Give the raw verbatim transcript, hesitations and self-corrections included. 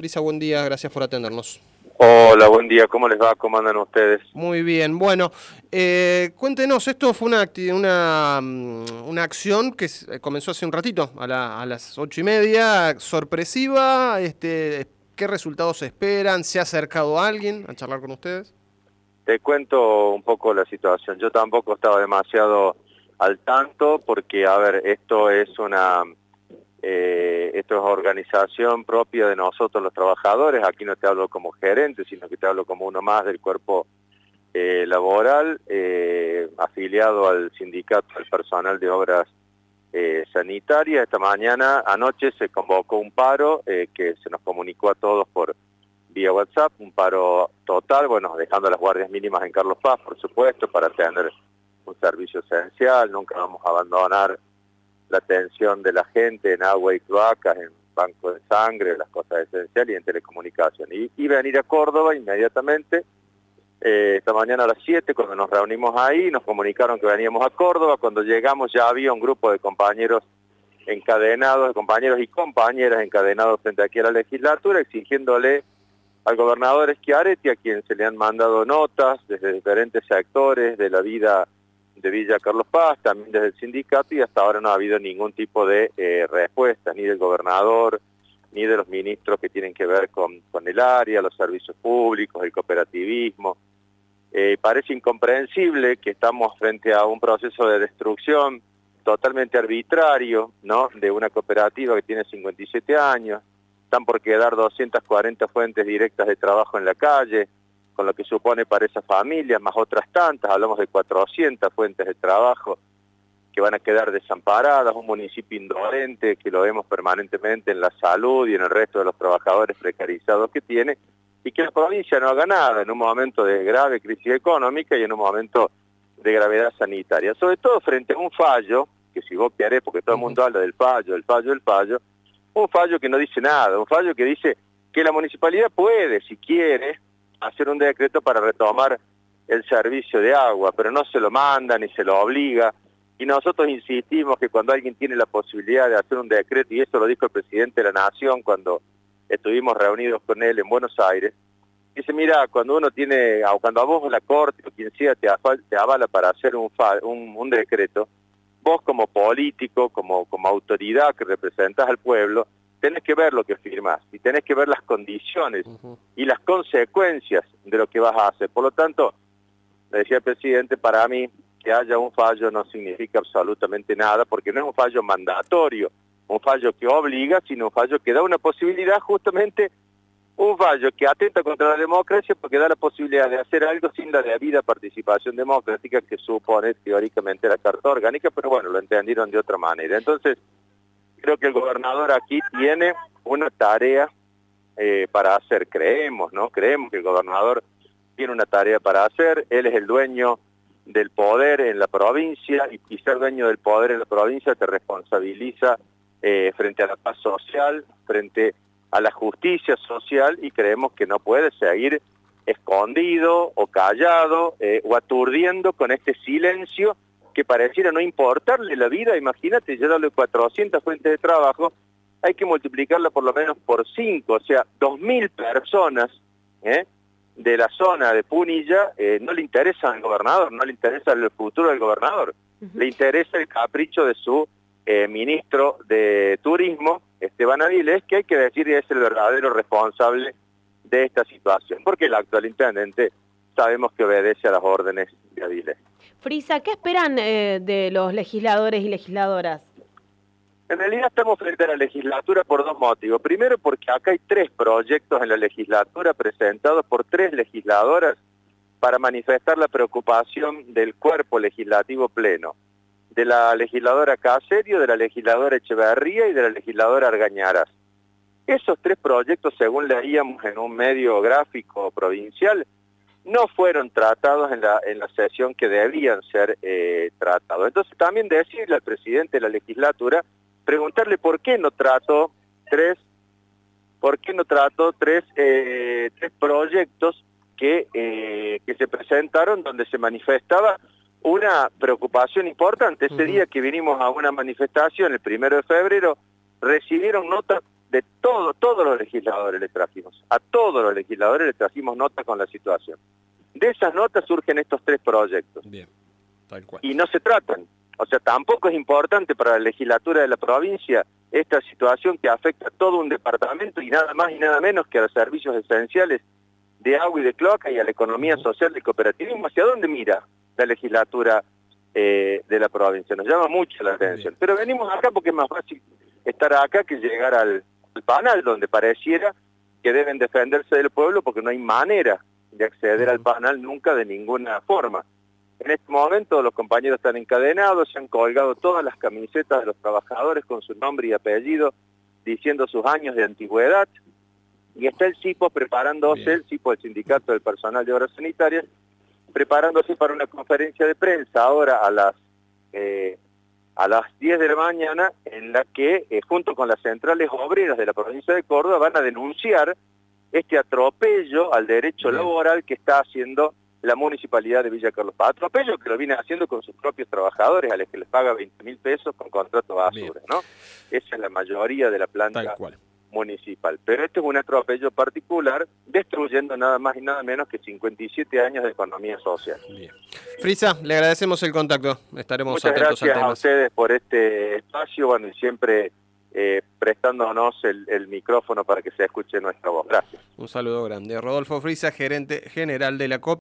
Frisa, buen día, gracias por atendernos. Hola, buen día, ¿cómo les va? ¿Cómo andan ustedes? Muy bien, bueno, eh, cuéntenos, esto fue una, una, una acción que comenzó hace un ratito, a, la, a las ocho y media, sorpresiva, este, ¿qué resultados esperan? ¿Se ha acercado alguien a charlar con ustedes? Te cuento un poco la situación. Yo tampoco estaba demasiado al tanto porque, a ver, esto es una eh, esto es organización propia de nosotros los trabajadores. Aquí no te hablo como gerente, sino que te hablo como uno más del cuerpo eh, laboral, eh, afiliado al sindicato del personal de obras eh, sanitarias. Esta mañana, anoche, se convocó un paro eh, que se nos comunicó a todos por vía WhatsApp, un paro total, bueno, dejando las guardias mínimas en Carlos Paz, por supuesto, para tener un servicio esencial. Nunca vamos a abandonar la atención de la gente en agua y cloacas, en banco de sangre, las cosas esenciales y en telecomunicación. Y, y venir a Córdoba inmediatamente, eh, esta mañana a las siete, cuando nos reunimos ahí, nos comunicaron que veníamos a Córdoba. Cuando llegamos ya había un grupo de compañeros encadenados, de compañeros y compañeras encadenados frente aquí a la legislatura, exigiéndole al gobernador Schiaretti, a quien se le han mandado notas desde diferentes sectores de la vida de Villa Carlos Paz, también desde el sindicato, y hasta ahora no ha habido ningún tipo de eh, respuesta, ni del gobernador, ni de los ministros que tienen que ver con, con el área, los servicios públicos, el cooperativismo. Eh, parece incomprensible que estamos frente a un proceso de destrucción totalmente arbitrario, ¿no?, de una cooperativa que tiene cincuenta y siete años. Están por quedar doscientas cuarenta fuentes directas de trabajo en la calle, con lo que supone para esa familia, más otras tantas, hablamos de cuatrocientas fuentes de trabajo que van a quedar desamparadas, un municipio indolente que lo vemos permanentemente en la salud y en el resto de los trabajadores precarizados que tiene, y que la provincia no haga nada en un momento de grave crisis económica y en un momento de gravedad sanitaria, sobre todo frente a un fallo, que si vos querés, porque todo el mundo habla del fallo, el fallo, el fallo, un fallo que no dice nada, un fallo que dice que la municipalidad puede, si quiere, hacer un decreto para retomar el servicio de agua, pero no se lo manda ni se lo obliga. Y nosotros insistimos que cuando alguien tiene la posibilidad de hacer un decreto, y eso lo dijo el presidente de la Nación cuando estuvimos reunidos con él en Buenos Aires, dice, mira, cuando uno tiene, o cuando a vos la Corte o quien sea te, te avala para hacer un, un, un decreto, vos como político, como, como autoridad que representás al pueblo, tenés que ver lo que firmás y tenés que ver las condiciones uh-huh. y las consecuencias de lo que vas a hacer. Por lo tanto, le decía el presidente, para mí que haya un fallo no significa absolutamente nada, porque no es un fallo mandatorio, un fallo que obliga, sino un fallo que da una posibilidad, justamente un fallo que atenta contra la democracia porque da la posibilidad de hacer algo sin la debida participación democrática que supone teóricamente la Carta Orgánica, pero bueno, lo entendieron de otra manera. Entonces, creo que el gobernador aquí tiene una tarea eh, para hacer, creemos, ¿no? Creemos que el gobernador tiene una tarea para hacer. Él es el dueño del poder en la provincia, y, y ser dueño del poder en la provincia te responsabiliza eh, frente a la paz social, frente a la justicia social, y creemos que no puede seguir escondido o callado eh, o aturdiendo con este silencio que pareciera no importarle la vida. Imagínate, yo darle cuatrocientas fuentes de trabajo, hay que multiplicarla por lo menos por cinco, o sea, dos mil personas ¿eh? de la zona de Punilla eh, no le interesa al gobernador, no le interesa el futuro del gobernador, uh-huh. le interesa el capricho de su eh, ministro de Turismo, Esteban Avilés, que hay que decir que es el verdadero responsable de esta situación, porque el actual intendente sabemos que obedece a las órdenes de Avilés. Frisa, ¿qué esperan eh, de los legisladores y legisladoras? En realidad estamos frente a la legislatura por dos motivos. Primero, porque acá hay tres proyectos en la legislatura presentados por tres legisladoras para manifestar la preocupación del cuerpo legislativo pleno, de la legisladora Caserio, de la legisladora Echeverría y de la legisladora Argañarás. Esos tres proyectos, según leíamos en un medio gráfico provincial, no fueron tratados en la, en la sesión que debían ser eh, tratados. Entonces también decirle al presidente de la legislatura, preguntarle por qué no trató tres, por qué no trató tres, eh, tres proyectos que, eh, que se presentaron donde se manifestaba una preocupación importante. Ese uh-huh. día que vinimos a una manifestación, el primero de febrero, recibieron notas de todo, todos los legisladores le trajimos, a todos los legisladores le trajimos notas con la situación. De esas notas surgen estos tres proyectos. Bien, tal cual. Y no se tratan. O sea, tampoco es importante para la legislatura de la provincia esta situación que afecta a todo un departamento y nada más y nada menos que a los servicios esenciales de agua y de cloaca y a la economía social del cooperativismo. ¿Hacia dónde mira la legislatura eh, de la provincia? Nos llama mucho la atención. Bien. Pero venimos acá porque es más fácil estar acá que llegar al, al panel, donde pareciera que deben defenderse del pueblo porque no hay manera de acceder al panel nunca de ninguna forma. En este momento los compañeros están encadenados, se han colgado todas las camisetas de los trabajadores con su nombre y apellido, diciendo sus años de antigüedad, y está el CIPO preparándose, Bien. el CIPO, el Sindicato del Personal de Obras Sanitarias, preparándose para una conferencia de prensa ahora a las eh, a las diez de la mañana, en la que, eh, junto con las centrales obreras de la provincia de Córdoba, van a denunciar este atropello al derecho Bien. laboral que está haciendo la Municipalidad de Villa Carlos Paz. Atropello que lo viene haciendo con sus propios trabajadores, a los que les paga veinte mil pesos con contrato basura, Bien. ¿no? Esa es la mayoría de la planta municipal. Pero este es un atropello particular, destruyendo nada más y nada menos que cincuenta y siete años de economía social. Bien. Frisa, le agradecemos el contacto. Estaremos Muchas atentos al tema. Muchas gracias a ustedes por este espacio, bueno, y siempre eh, prestándonos el, el micrófono para que se escuche nuestra voz. Gracias. Un saludo grande. Rodolfo Frisa, gerente general de la C O P.